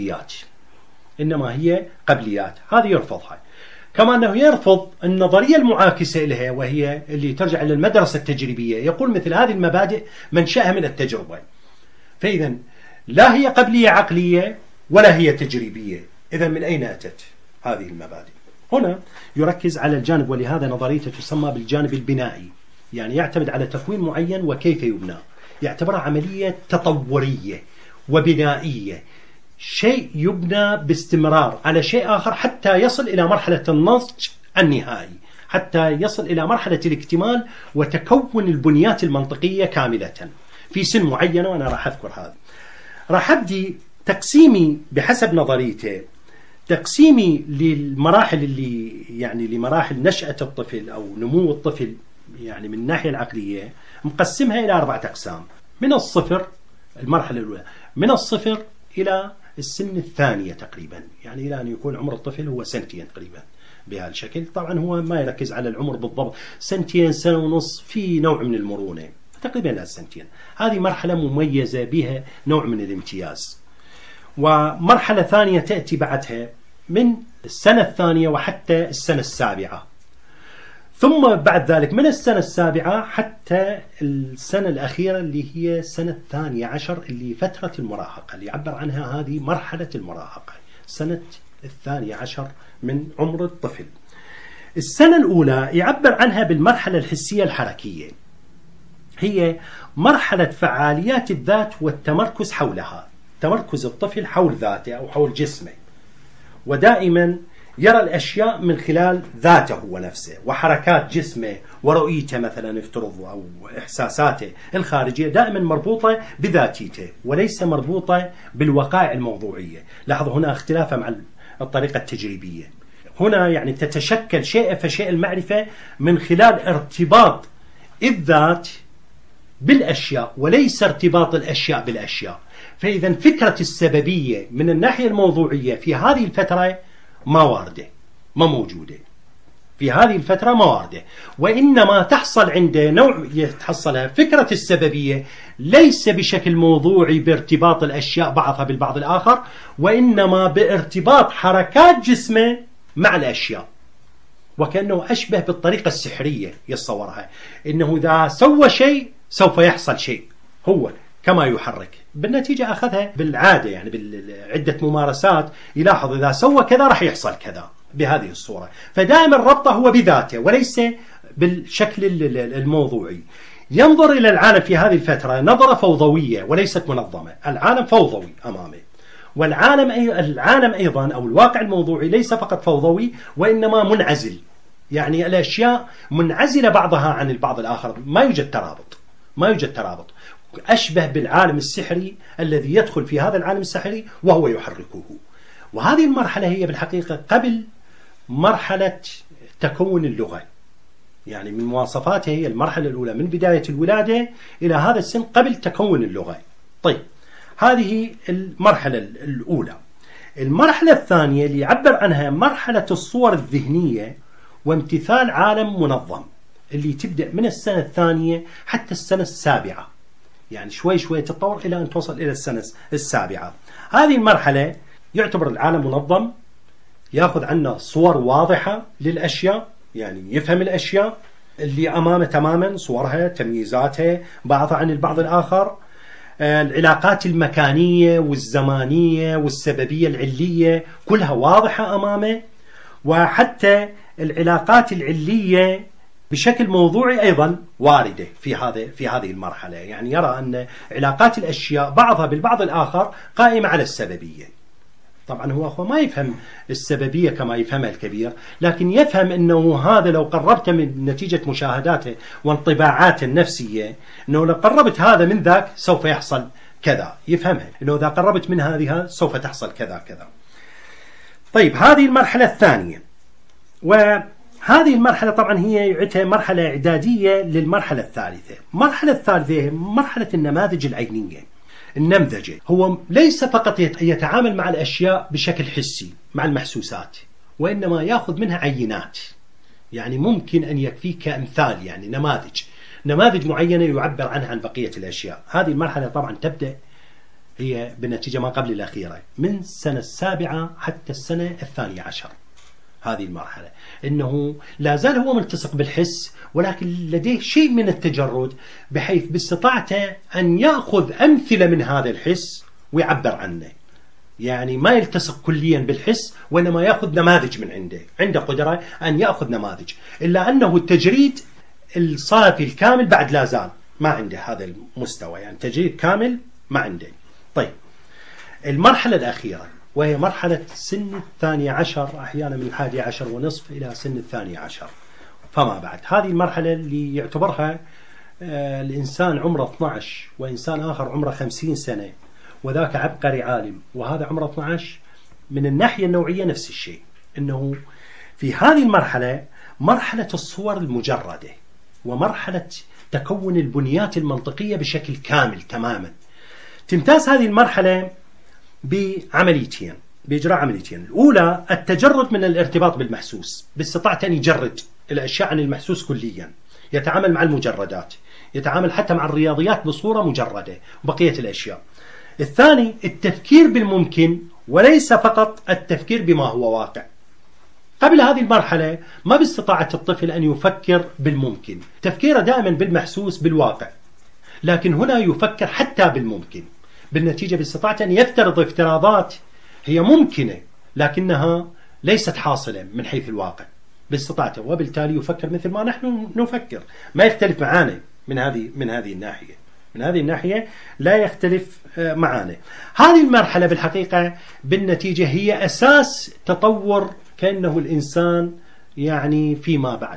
هي قبليات، هذه يرفضها. كما أنه يرفض النظرية المعاكسة لها، وهي اللي ترجع إلى المدرسة التجريبية، يقول مثل هذه المبادئ منشأها من التجربة، فإذا لا هي قبلية عقلية ولا هي تجريبية. إذا من أين أتت هذه المبادئ؟ هنا يركز على الجانب، ولهذا نظريته تسمى بالجانب البنائي، يعني يعتمد على تكوين معين وكيف يبنى، يعتبرها عملية تطورية وبنائية، شيء يبنى باستمرار على شيء آخر حتى يصل إلى مرحلة النضج النهائي، حتى يصل إلى مرحلة الاكتمال وتكون البنيات المنطقية كاملة في سن معينة. وأنا راح أذكر هذا. راح أبدي تقسيمي بحسب نظريته تقسيمي للمراحل اللي يعني لمراحل نشأة الطفل أو نمو الطفل يعني من الناحية العقلية مقسمها إلى 4 أقسام. من الصفر، المرحلة الأولى من الصفر إلى السن الثانية تقريبا، يعني إلى أن يكون عمر الطفل هو 2 سنين تقريبا بهذا الشكل. طبعا هو ما يركز على العمر بالضبط، 2 سنين 1.5 سنة في نوع من المرونة تقريبا إلى 2 سنين. هذه مرحلة مميزة بها نوع من الامتياز. ومرحلة ثانية تأتي بعدها من السنة الثانية وحتى السنة السابعة، ثم بعد ذلك من السنة السابعة حتى السنة الأخيرة اللي هي السنة 12 اللي فترة المراهقة اللي يعبر عنها هذه مرحلة المراهقة، سنة 12 من عمر الطفل. السنة الأولى يعبر عنها بالمرحلة الحسية الحركية، هي مرحلة فعاليات الذات والتمركز حولها، تمركز الطفل حول ذاته أو حول جسمه، ودائما يرى الأشياء من خلال ذاته هو نفسه وحركات جسمه ورؤيته مثلا افترض أو إحساساته الخارجية دائما مربوطة بذاتيته وليس مربوطة بالوقائع الموضوعية. لاحظوا هنا اختلافا مع الطريقة التجريبية، هنا يعني تتشكل شيء فشيء المعرفة من خلال ارتباط الذات بالأشياء وليس ارتباط الأشياء بالأشياء. فإذا فكرة السببية من الناحية الموضوعية في هذه الفترة ما واردة، ما موجودة في هذه الفترة، ما واردة. وإنما تحصل عنده نوع يتحصلها فكرة السببية ليس بشكل موضوعي بارتباط الأشياء بعضها بالبعض الآخر، وإنما بارتباط حركات جسمه مع الأشياء، وكأنه أشبه بالطريقة السحرية يتصورها، إنه إذا سوى شيء سوف يحصل شيء، هو كما يحرك. بالنتيجة أخذها بالعادة يعني بعدة ممارسات يلاحظ إذا سوى كذا راح يحصل كذا بهذه الصورة. فدائما ربطه هو بذاته وليس بالشكل الموضوعي. ينظر إلى العالم في هذه الفترة نظرة فوضوية وليست منظمة، العالم فوضوي أمامه. والعالم أيضا أو الواقع الموضوعي ليس فقط فوضوي وإنما منعزل، يعني الأشياء منعزلة بعضها عن البعض الآخر، ما يوجد ترابط، ما يوجد ترابط. أشبه بالعالم السحري الذي يدخل في هذا العالم السحري وهو يحركه. وهذه المرحلة هي بالحقيقة قبل مرحلة تكون اللغة، يعني من مواصفاتها هي المرحلة الأولى من بداية الولادة إلى هذا السن قبل تكون اللغة. طيب هذه المرحلة الأولى. المرحلة الثانية اللي يعبر عنها مرحلة الصور الذهنية وامتثال عالم منظم، اللي تبدأ من السنة الثانية حتى السنة السابعة، يعني شوي شوي تتطور إلى أن توصل إلى السنة السابعة. هذه المرحلة يعتبر العالم منظم، يأخذ عنا صور واضحة للأشياء، يعني يفهم الأشياء اللي أمامه تماما، صورها تمييزاتها بعضها عن البعض الآخر، العلاقات المكانية والزمانية والسببية العلية كلها واضحة أمامه، وحتى العلاقات العلية بشكل موضوعي أيضا واردة في هذه المرحلة. يعني يرى أن علاقات الأشياء بعضها بالبعض الآخر قائمة على السببية. طبعا هو ما يفهم السببية كما يفهمها الكبير، لكن يفهم أنه هذا لو قربت من نتيجة مشاهداته وانطباعاته النفسية، أنه لو قربت هذا من ذاك سوف يحصل كذا، يفهمها أنه إذا قربت من هذه سوف تحصل كذا كذا. طيب هذه المرحلة الثانية. وهذه المرحلة طبعا هي يعتبر مرحلة إعدادية للمرحلة الثالثة. المرحلة الثالثة هي مرحلة النماذج العينية، النمذجة. هو ليس فقط يتعامل مع الأشياء بشكل حسي مع المحسوسات، وإنما يأخذ منها عينات، يعني ممكن أن يكفيك كأمثال، يعني نماذج معينة يعبر عنها عن بقية الأشياء. هذه المرحلة طبعا تبدأ هي بالنتيجة ما قبل الأخيرة من السنة السابعة حتى السنة 12. هذه المرحلة إنه لا زال هو ملتصق بالحس، ولكن لديه شيء من التجرد بحيث باستطاعته أن يأخذ أمثلة من هذا الحس ويعبر عنه. يعني ما يلتصق كليا بالحس وإنما يأخذ نماذج من عنده قدرة أن يأخذ نماذج، إلا أنه التجريد الصافي الكامل بعد لا زال ما عنده هذا المستوى، يعني تجريد كامل ما عنده. طيب المرحلة الأخيرة وهي مرحلة سن 12، أحيانا من 11:30 إلى سن 12 فما بعد. هذه المرحلة اللي يعتبرها الإنسان عمره 12 وإنسان آخر عمره 50 سنة، وذاك عبقري عالم وهذا عمره 12، من الناحية النوعية نفس الشيء، أنه في هذه المرحلة مرحلة الصور المجردة ومرحلة تكون البنيات المنطقية بشكل كامل تماما. تمتاز هذه المرحلة بعمليتين، بإجراء عمليتين. الأولى التجرد من الارتباط بالمحسوس، باستطاعته أن يجرد الأشياء عن المحسوس كليا، يتعامل مع المجردات، يتعامل حتى مع الرياضيات بصورة مجردة وبقية الأشياء. الثاني التفكير بالممكن وليس فقط التفكير بما هو واقع. قبل هذه المرحلة ما باستطاعة الطفل أن يفكر بالممكن، تفكيره دائما بالمحسوس بالواقع، لكن هنا يفكر حتى بالممكن، بالنتيجة باستطاعة أن يفترض افتراضات هي ممكنة لكنها ليست حاصلة من حيث الواقع باستطاعته، وبالتالي يفكر مثل ما نحن نفكر، ما يختلف معانا من هذه الناحية. من هذه الناحية لا يختلف معانا. هذه المرحلة بالحقيقة بالنتيجة هي أساس تطور كأنه الإنسان يعني فيما بعد،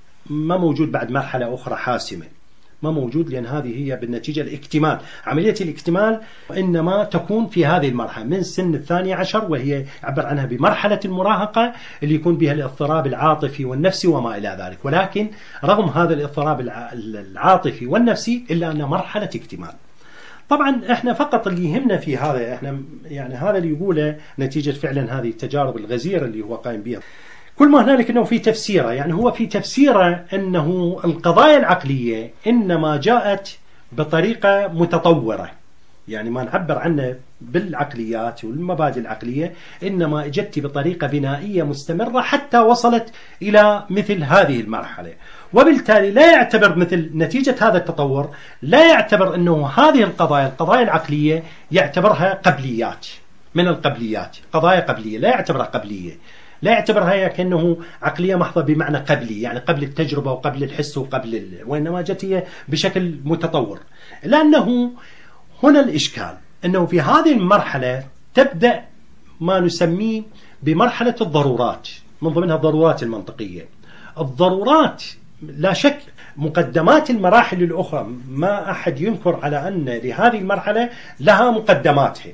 ما موجود بعد مرحلة أخرى حاسمة، ما موجود، لأن هذه هي بالنتيجة الاكتمال. عملية الاكتمال إنما تكون في هذه المرحلة من سن 12، وهي يعبر عنها بمرحلة المراهقة اللي يكون بها الاضطراب العاطفي والنفسي وما إلى ذلك. ولكن رغم هذا الاضطراب العاطفي والنفسي إلا أنها مرحلة اكتمال. طبعا احنا فقط اللي يهمنا في هذا، احنا يعني هذا اللي يقوله نتيجة فعلا هذه التجارب الغزيرة اللي هو قائم بها. كل ما هنالك أنه في تفسيره، يعني هو في تفسيره أنه القضايا العقلية إنما جاءت بطريقة متطورة، يعني ما نعبر عنه بالعقليات والمبادئ العقلية، إنما اجت بطريقة بنائية مستمرة حتى وصلت إلى مثل هذه المرحلة. وبالتالي لا يعتبر مثل نتيجة هذا التطور، لا يعتبر أنه هذه القضايا العقلية يعتبرها قبليات من القبليات، قضايا قبلية، لا يعتبرها قبلية، لا يعتبرها كأنه عقلية محضة بمعنى قبلي، يعني قبل التجربة وقبل الحس وقبل وإنما جت هي بشكل متطور. لأنه هنا الإشكال أنه في هذه المرحلة تبدأ ما نسميه بمرحلة الضرورات، من ضمنها الضرورات المنطقية. الضرورات لا شك مقدمات المراحل الأخرى، ما أحد ينكر على أن لهذه المرحلة لها مقدماتها،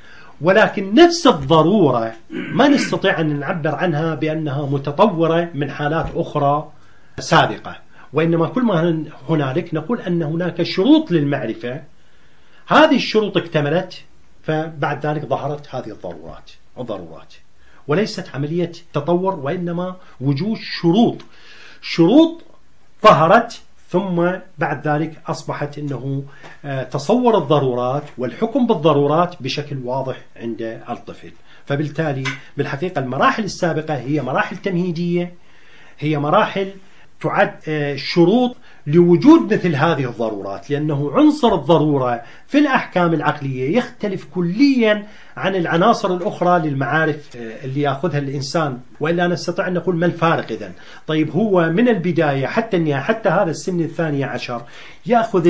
ولكن نفس الضرورة ما نستطيع أن نعبر عنها بأنها متطورة من حالات أخرى سابقة، وإنما كل ما هنالك نقول أن هناك شروط للمعرفة، هذه الشروط اكتملت فبعد ذلك ظهرت هذه الضرورات، وليست عملية تطور، وإنما وجود شروط ظهرت، ثم بعد ذلك أصبحت أنه تصور الضرورات والحكم بالضرورات بشكل واضح عند الطفل. فبالتالي بالحقيقة المراحل السابقة هي مراحل تمهيدية، هي مراحل تعد شروط لوجود مثل هذه الضرورات، لأنه عنصر الضرورة في الأحكام العقلية يختلف كليا عن العناصر الأخرى للمعارف اللي يأخذها الإنسان، وإلا نستطيع أن نقول ما الفارق إذن؟ طيب هو من البداية حتى النهاية، حتى هذا السن 12 يأخذ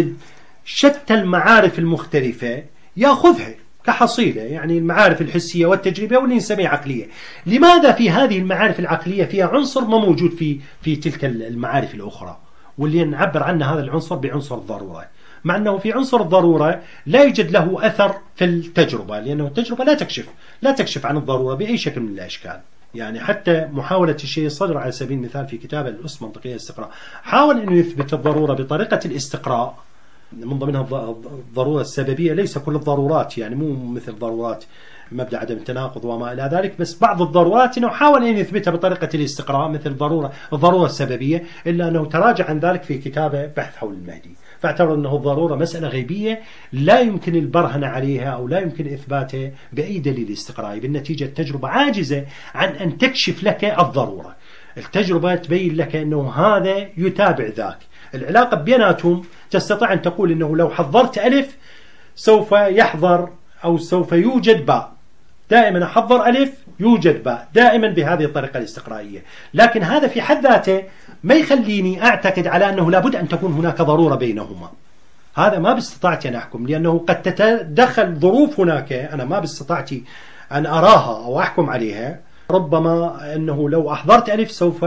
شتى المعارف المختلفة، يأخذها كحصيلة، يعني المعارف الحسية والتجريبية واللي نسميها عقلية. لماذا في هذه المعارف العقلية فيها عنصر ما موجود في تلك المعارف الأخرى، واللي نعبر عنه هذا العنصر بعنصر الضرورة، مع أنه في عنصر الضرورة لا يوجد له أثر في التجربة، لأنه التجربة لا تكشف عن الضرورة بأي شكل من الأشكال. يعني حتى محاولة الشيء الصدر على سبيل المثال في كتاب الأس منطقية الاستقراء حاول أنه يثبت الضرورة بطريقة الاستقراء، من ضمنها الضرورة السببية، ليس كل الضرورات، يعني مو مثل ضرورات مبدأ عدم التناقض وما إلى ذلك، بس بعض الضرورات أنه حاول أن يثبتها بطريقة الاستقراء مثل الضرورة السببية، إلا أنه تراجع عن ذلك في كتابه بحث حول المهدي، فاعتبر أنه الضرورة مسألة غيبية لا يمكن البرهنة عليها أو لا يمكن إثباتها بأي دليل استقرائي. بالنتيجة التجربة عاجزة عن أن تكشف لك الضرورة، التجربة تبين لك أنه هذا يتابع ذاك، العلاقة بيناتهم تستطيع أن تقول أنه لو حضرت ألف سوف يحضر أو سوف يوجد باء، دائما أحضر ألف يوجد باء، دائما بهذه الطريقة الاستقرائية. لكن هذا في حد ذاته ما يخليني أعتقد على أنه لابد أن تكون هناك ضرورة بينهما، هذا ما باستطاعتي أن أحكم، لأنه قد تتدخل ظروف هناك أنا ما باستطاعتي أن أراها أو أحكم عليها. ربما أنه لو أحضرت ألف سوف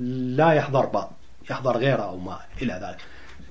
لا يحضر باء، يحضر غيره أو ما إلى ذلك.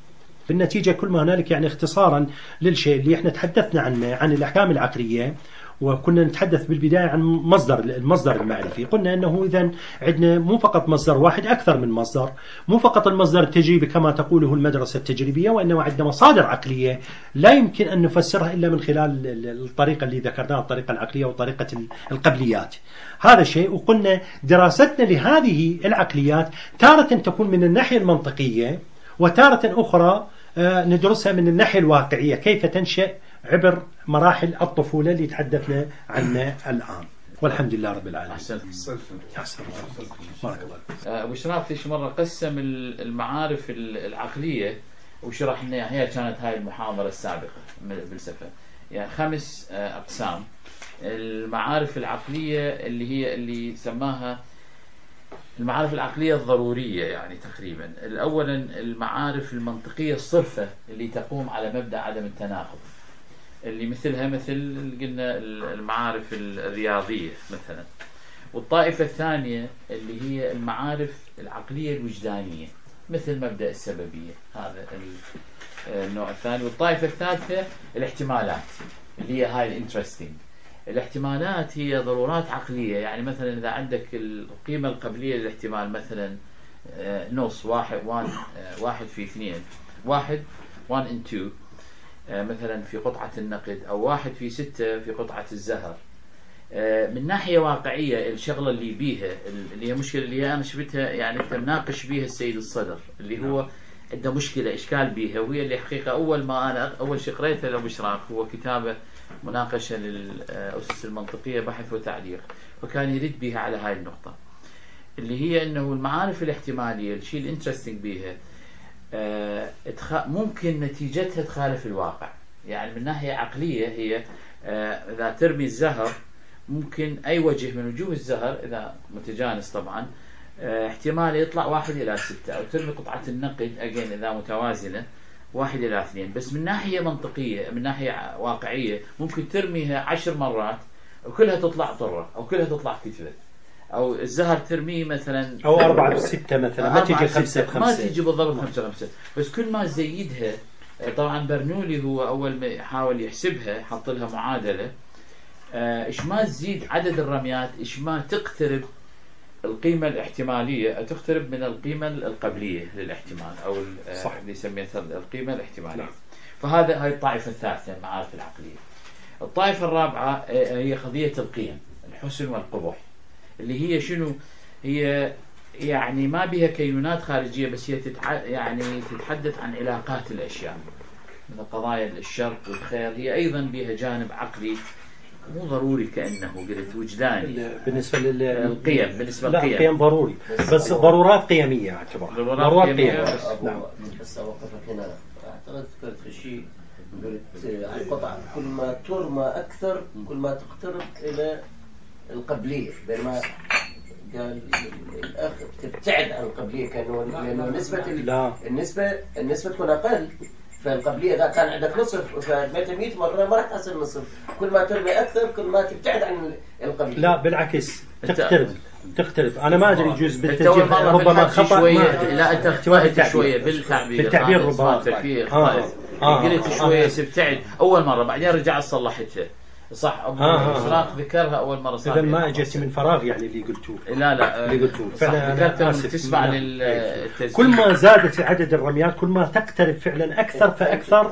بالنتيجة كل ما هنالك يعني اختصارا للشيء اللي احنا تحدثنا عنه عن الأحكام العقلية، وكنا نتحدث بالبداية عن المصدر المعرفي. قلنا أنه إذن عندنا مو فقط مصدر واحد، أكثر من مصدر، مو فقط المصدر التجريبي كما تقوله المدرسة التجريبية، وإنما عندنا مصادر عقلية لا يمكن أن نفسرها إلا من خلال الطريقة اللي ذكرناها، الطريقة العقلية وطريقة القبليات. هذا شيء. وقلنا دراستنا لهذه العقليات تارة تكون من الناحية المنطقية، وتارة أخرى ندرسها من الناحية الواقعية، كيف تنشأ عبر مراحل الطفولة اللي تحدثنا عنها الآن. والحمد لله رب العالمين. أحسنت. بارك الله. أبو شراف فيش مرة قسم المعارف العقلية وشرح لنا، هي كانت هاي المحاضرة السابقة بالفلسفة، يعني 5 أقسام. المعارف العقلية اللي سماها المعارف العقلية الضرورية يعني تقريبا. أولا المعارف المنطقية الصرفة اللي تقوم على مبدأ عدم التناقض، اللي مثل قلنا المعارف الرياضية مثلا. والطائفة الثانية اللي هي المعارف العقلية الوجدانية مثل مبدأ السببية، هذا النوع الثاني. والطائفة الثالثة الاحتمالات اللي هي هاي الانترستينج. الاحتمالات هي ضرورات عقلية، يعني مثلا إذا عندك القيمة القبلية للاحتمال مثلا نص، 1 في 2، 1 in 2 مثلا في قطعة النقد، أو 1 في 6 في قطعة الزهر. من ناحية واقعية الشغلة اللي بيها، اللي هي مشكلة اللي هي أنا شفتها يعني أنت مناقش بيها السيد الصدر، اللي هو عنده مشكلة إشكال بيها، وهي اللي حقيقة أول شيء قريته لأبو شراق هو كتابة مناقشة للأسس المنطقية بحث وتعليق، فكان يرد بها على هاي النقطة اللي هي أنه المعارف الاحتمالية الشيء الانترستينج بيها ممكن نتيجتها تخالف الواقع. يعني من ناحية عقلية هي إذا ترمي الزهر ممكن أي وجه من وجوه الزهر إذا متجانس طبعا احتمال يطلع 1 إلى 6، أو ترمي قطعة النقد أجين إذا متوازنة 1 إلى 2. بس من ناحية منطقية، من ناحية واقعية، ممكن ترميها 10 مرات وكلها تطلع طرة أو كلها تطلع كتلة، أو الزهر ترميه مثلا أو 4 ب6 مثلا، ما تيجي 5 ب5، ما تيجي بالضبط 5 بس كل ما زيدها. طبعا برنولي هو أول ما يحاول يحسبها حط لها معادلة، إيش ما تزيد عدد الرميات إيش ما تقترب القيمة الاحتمالية، تقترب من القيمة القبلية للاحتمال، أو اللي يسميها القيمة الاحتمالية. فهذا هاي الطائفة الثالثة المعارف العقلية. الطائفة الرابعة هي قضية القيم، الحسن والقبح، اللي هي شنو؟ هي يعني ما بها كينونات خارجية، بس هي يعني تتحدث عن علاقات الأشياء من قضايا الشر والخير. هي أيضا بها جانب عقلي مو ضروري كأنه قلت وجداني بالنسبة للقيم. بالنسبة للقيم القيم ضروري، بس ضرورات قيمية اعتبر ضرورات قيمية. بس أوقفك هنا. أعتقد ذكرت في شيء قلت القطعة كل ما ترمى أكثر كل ما تقترب إلى القبلية، بينما قال الأخ تبتعد عن القبلية لأنه النسبة تكون أقل. فالقبلية إذا كان عندك نصف فرميتها 100 مرة ما راح تحصل نصف، كل ما ترمي أكثر كل ما تبتعد عن القبلية. لا بالعكس تقترب. أنا ما أدري يجوز بالترجيح ربما خطأ، لا أنت اخطأت شوية بالتعبير ربما قلت شوية تبتعد أول مرة بعدين رجعت صلحتها صح. أبو شراق ذكرها أول مرة صح. إذا ما أجت من فراغ يعني اللي قلتوه. لا اللي قلتوه فأنا تسمع للتسجيل. كل ما زادت عدد الرميات كل ما تقترب فعلا أكثر فأكثر.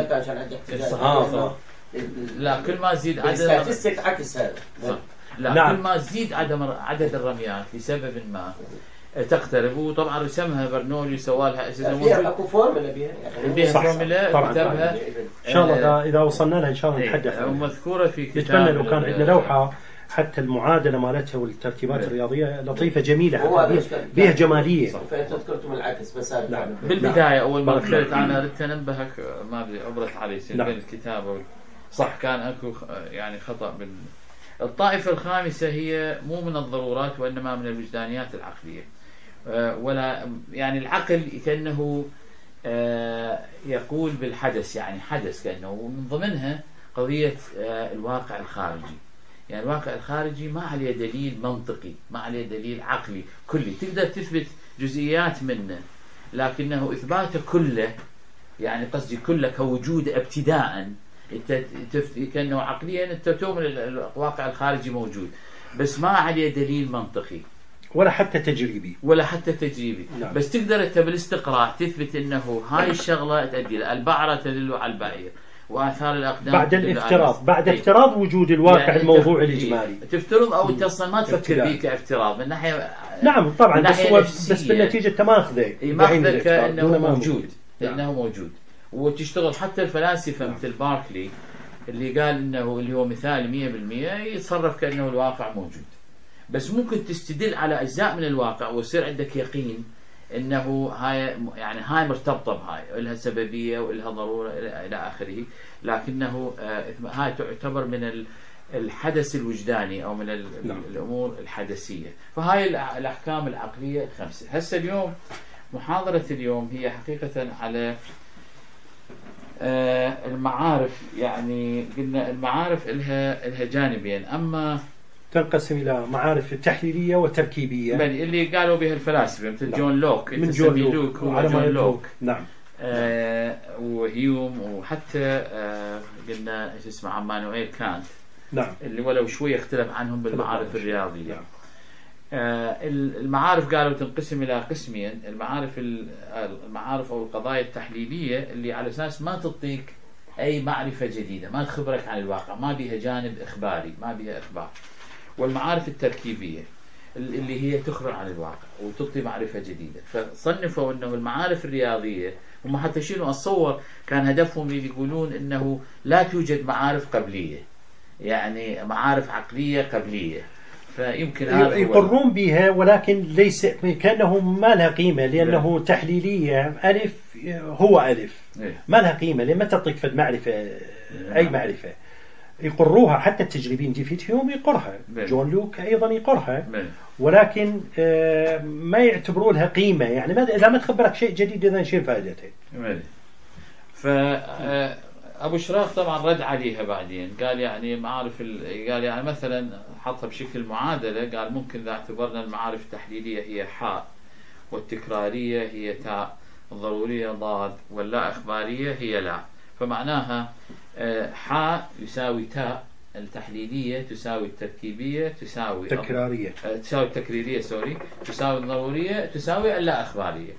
لا كل ما زيد عدد الستاتستيك عكس هذا. لا نعم. كل ما زيد عدد الرميات لسبب ما تقترب. وطبعا رسمها برنولي سوالها فيها اكو فورمولا بيها فورمولا كتبها ان شاء الله اذا وصلنا لها ان شاء الله نتحدث عنها. مذكوره في كتاب. نتمنى لو كان عندنا لوحه حتى المعادله مالتها والترتيبات الرياضيه لطيفه جميله بها جماليه. فانتم ذكرتم العكس بس بالبدايه اول ما ذكرت انا ردت انبهك ما ادري عبرت علي بين الكتابه صح كان اكو يعني خطا الطائفه الخامسه هي مو من الضرورات وانما من الوجدانيات العقليه. ولا يعني العقل كأنه يقول بالحدث، يعني حدث كأنه، ومن ضمنها قضية الواقع الخارجي. يعني الواقع الخارجي ما عليه دليل منطقي، ما عليه دليل عقلي كلي، تقدر تثبت جزئيات منه لكنه إثباته كله، يعني قصدي كله كوجود ابتداء انت كانه عقليا انت تؤمن الواقع الخارجي موجود، بس ما عليه دليل منطقي ولا حتى تجريبي. نعم. بس تقدر انت بالاستقراء تثبت انه هاي الشغله تؤدي البعره تدل على البعير، واثار الاقدام بعد الافتراض، بعد افتراض وجود الواقع يعني الموضوع الاجمالي. تفترض او انت اصلا ما تفكر به كافتراض من ناحيه. نعم طبعا، بس بالنتيجه انت ماخذه كانه موجود، لانه موجود. وتشتغل حتى الفلاسفه مثل باركلي اللي قال انه اللي هو مثال 100% يتصرف كانه الواقع موجود، بس ممكن تستدل على اجزاء من الواقع ويصير عندك يقين انه هاي يعني هاي مرتبطه بهاي، لها سببيه ولها ضروره الى اخره، لكنه هاي تعتبر من الحدث الوجداني او من الامور الحدثيه. فهاي الاحكام العقليه الخمسه. هسه اليوم محاضره اليوم هي حقيقه على المعارف. يعني قلنا المعارف لها جانبين، اما تنقسم إلى معارف تحليلية وتركيبية اللي قالوا بها الفلاسفة مثل جون لوك، من جون لوك هو جون لوك. نعم. وهيوم، وحتى قلنا ايش اسمه عمانويل كانت. نعم. اللي ولو شوية اختلف عنهم بالمعارف الرياضية. نعم. المعارف قالوا تنقسم إلى قسمين، المعارف أو القضايا التحليلية اللي على أساس ما تعطيك أي معرفة جديدة، ما تخبرك عن الواقع، ما بها جانب إخباري، ما بها إخبار. والمعارف التركيبية اللي هي تخبر عن الواقع وتعطي معرفة جديدة. فصنفوا أنه المعارف الرياضية هم حتى شنو أتصور كان هدفهم اللي يقولون أنه لا توجد معارف قبلية، يعني معارف عقلية قبلية. فيمكن يقرون بها ولكن ليس كأنه ما لها قيمة، لأنه تحليلية ألف هو ألف، ما لها قيمة لما تعطيك في المعرفة أي معرفة. يقروها حتى التجريبيين ديفيتيوم يقرها، جون لوك أيضا يقرها، ولكن ما يعتبروا لها قيمة. يعني إذا ما تخبرك شيء جديد إذا شيء فائدته. أبو شراف طبعا رد عليها بعدين، قال يعني معارف قال يعني مثلا حطها بشكل معادلة، قال ممكن إذا اعتبرنا المعارف التحليلية هي حاء، والتكرارية هي تاء، الضرورية ضاد، واللا إخبارية هي لا. فمعناها حاء يساوي تاء، التحليلية تساوي التركيبية تساوي تكرارية، تساوي التكريرية تساوي الضرورية تساوي اللا إخبارية.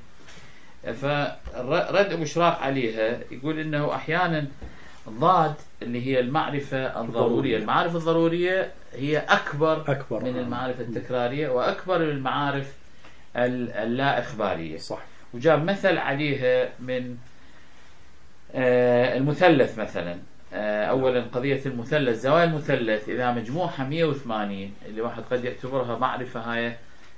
فرد أبو شراق عليها يقول إنه أحيانا ضاد اللي هي المعرفة الضرورية، المعارف الضرورية هي أكبر من المعارف التكرارية وأكبر من المعارف اللا إخبارية. صح. وجاب مثل عليها من المثلث مثلا. أولا قضية المثلث، زوايا المثلث إذا مجموعها 180 اللي واحد قد يعتبرها معرفة هاي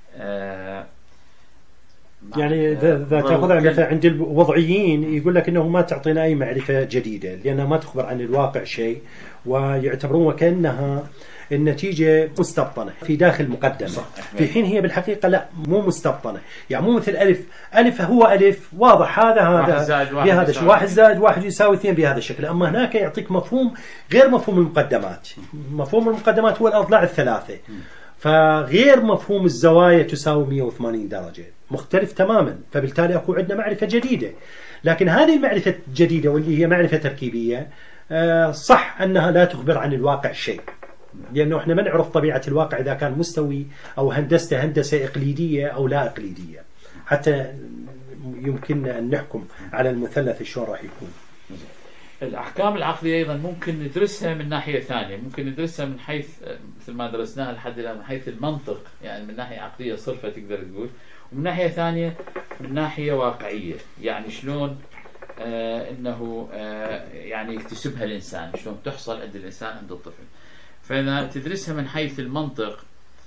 يعني إذا تأخذها مثلا عند الوضعيين يقول لك إنه ما تعطينا أي معرفة جديدة لأنها ما تخبر عن الواقع شيء، ويعتبرون وكأنها النتيجة مستبطنة في داخل مقدمة. في حين هي بالحقيقة لا، مو مستبطنة. يعني مو مثل ألف هو ألف واضح، هذا بهذا الشيء، 1 زائد 1 يساوي 2 بهذا الشكل. أما هناك يعطيك مفهوم غير مفهوم المقدمات. مفهوم المقدمات هو الأضلاع الثلاثة، فغير مفهوم الزوايا تساوي 180 درجة، مختلف تماما. فبالتالي أكو عندنا معرفة جديدة. لكن هذه المعرفة الجديدة واللي هي معرفة تركيبية صح أنها لا تخبر عن الواقع شيء، لأنه إحنا ما نعرف طبيعة الواقع إذا كان مستوي أو هندسة إقليدية أو لا إقليدية، حتى يمكننا أن نحكم على المثلث شلون راح يكون. الأحكام العقلية أيضا ممكن ندرسها من ناحية ثانية، ممكن ندرسها من حيث مثل ما درسناها لحد الآن من حيث المنطق، يعني من ناحية عقلية صرفة تقدر تقول، ومن ناحية ثانية من ناحية واقعية، يعني شلون إنه يعني يكتسبها الإنسان، شلون تحصل عند الإنسان عند الطفل. فإذا تدرسها من حيث المنطق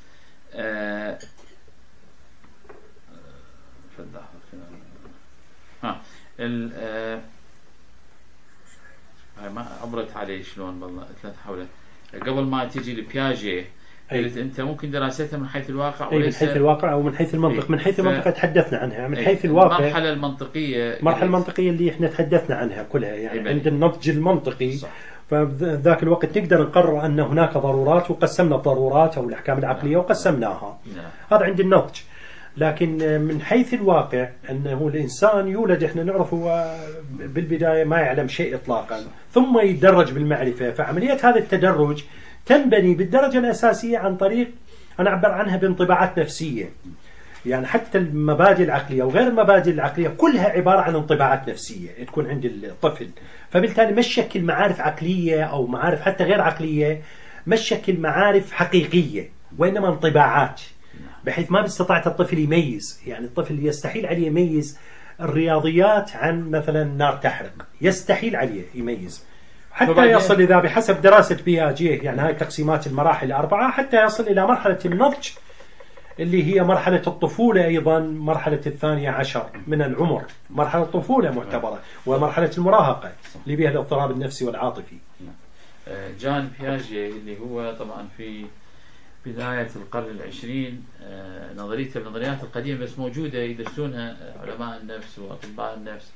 ما عبرت عليه شلون والله ثلاث حوله قبل ما تيجي لبياجي قلت انت ممكن دراستها من حيث الواقع وليس من حيث الواقع او من حيث المنطق. من حيث المنطق تحدثنا عنها، من حيث الواقع المرحله المنطقيه اللي احنا تحدثنا عنها كلها، يعني عند النضج المنطقي. صح. فذاك الوقت نقدر نقرر ان هناك ضرورات وقسمنا الضرورات او الاحكام العقليه وقسمناها. هذا عند النضج. لكن من حيث الواقع أنه الإنسان يولد، إحنا نعرف هو بالبداية ما يعلم شيء إطلاقا، ثم يتدرج بالمعرفة. فعملية هذا التدرج تنبني بالدرجة الأساسية عن طريق، أنا أعبر عنها بانطباعات نفسية. يعني حتى المبادئ العقلية وغير المبادئ العقلية كلها عبارة عن انطباعات نفسية تكون عند الطفل. فبالتالي مش شكل معارف عقلية أو معارف حتى غير عقلية، مش شكل معارف حقيقية، وإنما انطباعات، بحيث ما بيستطيع الطفل يميز. يعني الطفل يستحيل عليه يميز الرياضيات عن مثلا نار تحرق، يستحيل عليه يميز، حتى يصل إذا بحسب دراسة بياجيه، يعني هاي تقسيمات المراحل 4، حتى يصل إلى مرحلة النضج اللي هي مرحلة الطفولة، أيضا مرحلة 12 من العمر، مرحلة الطفولة معتبرة، ومرحلة المراهقة اللي بها الاضطراب النفسي والعاطفي. جان بياجي اللي هو طبعا في بداية القرن العشرين، نظريته من النظريات القديمة بس موجودة يدرسونها علماء النفس وأطباء النفس،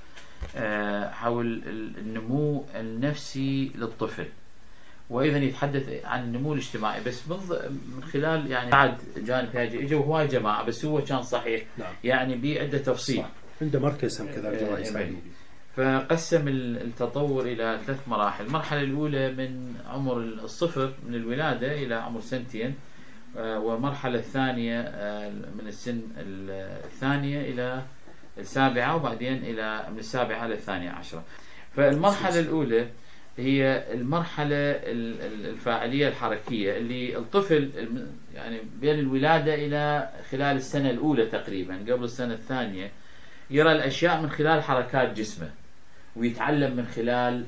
حول النمو النفسي للطفل، وايضا يتحدث عن النمو الاجتماعي، بس من خلال يعني بعد جان بياجي اجوا هواي جماعه، بس هو كان صحيح. نعم. يعني بعده تفصيل، عنده مركز هم كذا. فقسم التطور الى 3 مراحل. المرحله الاولى من عمر الصفر من الولاده الى عمر 2 سنين، والمرحله الثانيه من السن الثانيه الى 7، وبعدين الى من 7 إلى 12. فالمرحله الاولى هي المرحلة الفاعلية الحركية، اللي الطفل يعني بين الولادة إلى خلال السنة الأولى تقريبا قبل السنة الثانية يرى الأشياء من خلال حركات جسمه، ويتعلم من خلال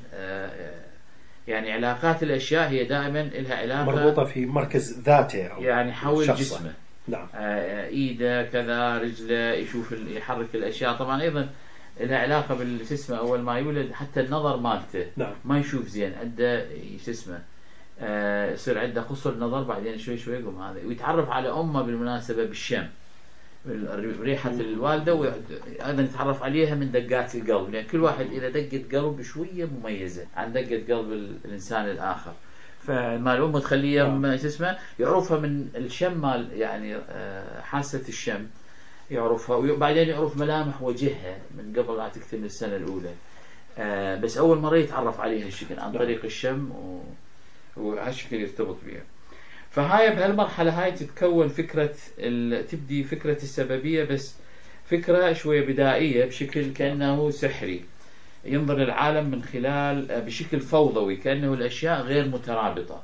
يعني علاقات الأشياء هي دائما لها علاقة مربوطة في مركز ذاته، أو يعني حول جسمه. نعم. إيده كذا، رجله، يشوف يحرك الأشياء. طبعا أيضا لها علاقة بالجسم، أول ما يولد حتى النظر مالته. نعم. ما يشوف زين، عنده اسمه يصير عنده قصر نظر، بعدين شوي شوي يقوم هذا، ويتعرف على أمه بالمناسبة بالشم، ريحة الوالدة، وأيضا يتعرف عليها من دقات القلب، لأن كل واحد إلى دقة قلب شوية مميزة عن دقة قلب الإنسان الآخر. فما الأم تخليه اسمه يعرفها من الشم مال، يعني حاسة الشم يعرفها، وبعدين يعرف ملامح وجهها من قبل لا تكتمل السنة الأولى. بس أول مرة يتعرف عليها الشكل عن طريق الشم، وهالشكل يرتبط بها. فهاي بهالمرحلة هاي تتكون فكرة تبدي فكرة السببية، بس فكرة شوية بدائية بشكل كأنه سحري، ينظر للعالم من خلال بشكل فوضوي، كأنه الأشياء غير مترابطة.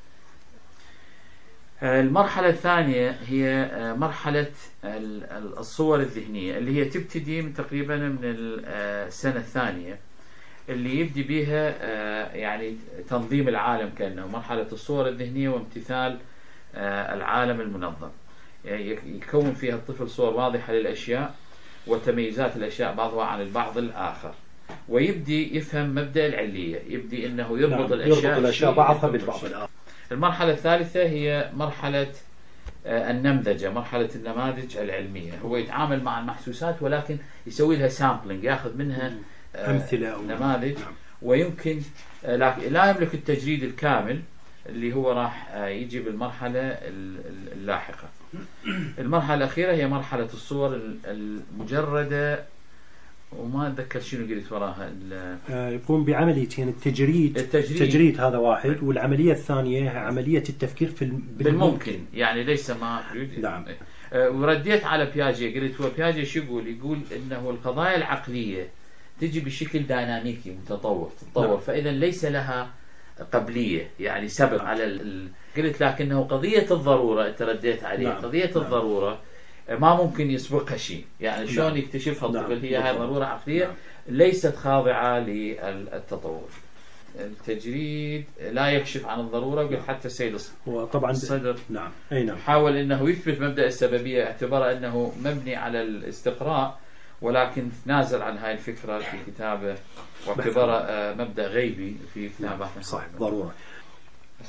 المرحلة الثانية هي مرحلة الصور الذهنية، اللي هي تبتدي من تقريبا من السنة الثانية، اللي يبدي بها يعني تنظيم العالم، كأنه مرحلة الصور الذهنية وامتثال العالم المنظم. يعني يكون فيها الطفل صور واضحة للأشياء وتميزات الأشياء بعضها عن البعض الآخر، ويبدي يفهم مبدأ العلية، يبدي أنه يربط الأشياء بعضها بالبعض الآخر. المرحلة الثالثة هي مرحلة النمذجة، مرحلة النماذج العلمية. هو يتعامل مع المحسوسات ولكن يسوي لها سامبلينج، ياخذ منها أمثلة أو نماذج. نعم. ويمكن لا يملك التجريد الكامل اللي هو راح يجي بالمرحلة اللاحقة. المرحلة الأخيرة هي مرحلة الصور المجردة، وما أتذكر شنو قلت وراها. يقوم بعمليتين، التجريد هذا واحد، والعملية الثانية عملية التفكير في بالممكن، يعني ليس ما يريد. نعم. ورديت على بياجي، قلت هو بياجي شو يقول إنه القضايا العقلية تجي بشكل ديناميكي متطور، نعم. فإذا ليس لها قبلية، يعني سبب على قلت لكنه قضية الضرورة، ترديت عليه. نعم. قضية الضرورة ما ممكن يسبقها شيء، يعني شلون يكتشفها الطفل. هي هاي ضرورة عقلية ليست خاضعة للتطور. التجريد لا يكشف عن الضرورة. قلت حتى السيد الصدر نعم. أي نعم. حاول أنه يثبت مبدأ السببية، اعتبر أنه مبني على الاستقراء، ولكن تنازل عن هاي الفكرة في كتابه، واعتبره مبدأ غيبي في كتابه. صح، ضرورة.